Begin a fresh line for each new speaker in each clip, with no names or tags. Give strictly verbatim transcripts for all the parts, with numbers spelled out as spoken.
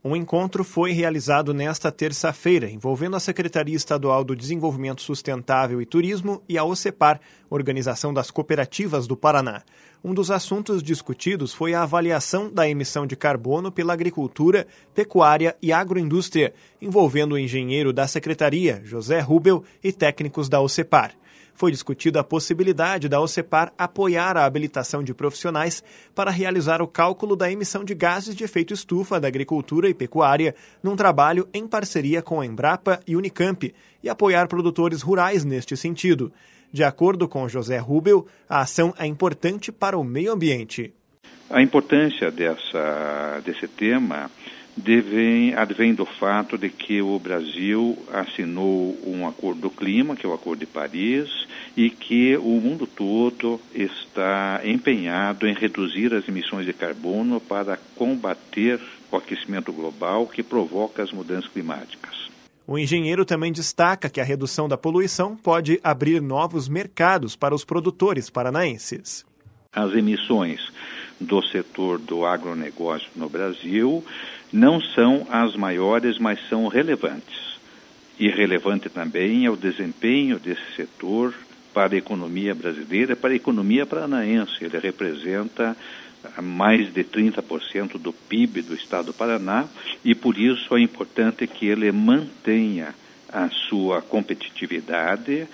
Um encontro foi realizado nesta terça-feira, envolvendo a Secretaria Estadual do Desenvolvimento Sustentável e Turismo e a OCEPAR, Organização das Cooperativas do Paraná. Um dos assuntos discutidos foi a avaliação da emissão de carbono pela agricultura, pecuária e agroindústria, envolvendo o engenheiro da Secretaria, José Rubel, e técnicos da OCEPAR. Foi discutida a possibilidade da OCEPAR apoiar a habilitação de profissionais para realizar o cálculo da emissão de gases de efeito estufa da agricultura e pecuária num trabalho em parceria com a Embrapa e Unicamp e apoiar produtores rurais neste sentido. De acordo com José Rubel, a ação é importante para o meio ambiente.
A importância dessa, desse tema Devem, advém do fato de que o Brasil assinou um acordo do clima, que é o Acordo de Paris, e que o mundo todo está empenhado em reduzir as emissões de carbono para combater o aquecimento global que provoca as mudanças climáticas.
O engenheiro também destaca que a redução da poluição pode abrir novos mercados para os produtores paranaenses.
As emissões do setor do agronegócio no Brasil não são as maiores, mas são relevantes. E relevante também é o desempenho desse setor para a economia brasileira, para a economia paranaense. Ele representa mais de trinta por cento do P I B do estado do Paraná e, por isso, é importante que ele mantenha a sua competitividade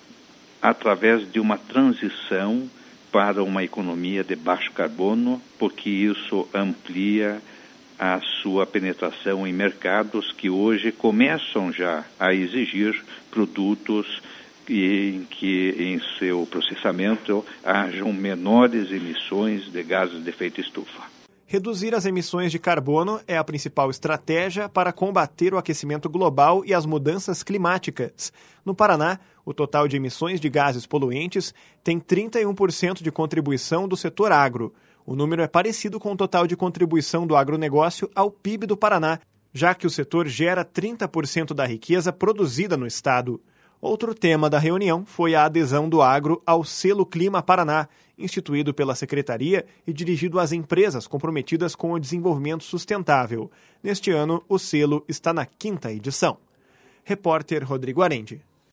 através de uma transição para uma economia de baixo carbono, porque isso amplia a sua penetração em mercados que hoje começam já a exigir produtos em que em seu processamento hajam menores emissões de gases de efeito estufa.
Reduzir as emissões de carbono é a principal estratégia para combater o aquecimento global e as mudanças climáticas. No Paraná, o total de emissões de gases poluentes tem trinta e um por cento de contribuição do setor agro. O número é parecido com o total de contribuição do agronegócio ao P I B do Paraná, já que o setor gera trinta por cento da riqueza produzida no estado. Outro tema da reunião foi a adesão do agro ao Selo Clima Paraná, instituído pela Secretaria e dirigido às empresas comprometidas com o desenvolvimento sustentável. Neste ano, o selo está na quinta edição. Repórter Rodrigo Arendi.